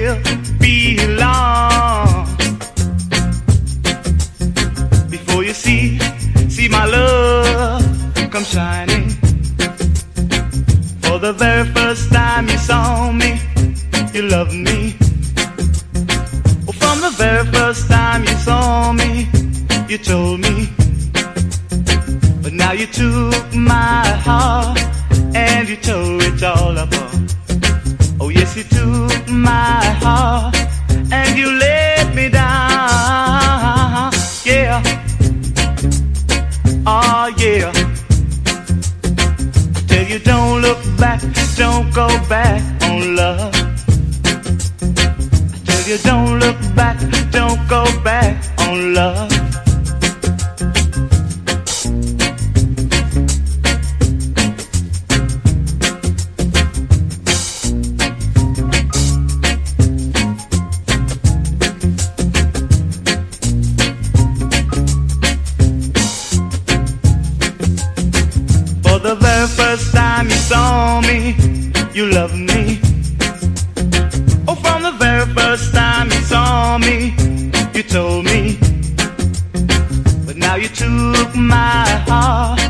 will be long before you see my love come shining. For the very first time you saw me, you loved me. Well, from the very first time you saw me, you told me. But now you took my heart and you tore it all apart. Oh yes, you took my heart and you let me down. Yeah. Oh yeah. I tell you, don't look back, don't go back on love. I tell you, don't look back, don't go back on love. The very first time you saw me, you loved me. Oh, from the very first time you saw me, you told me. But now you took my heart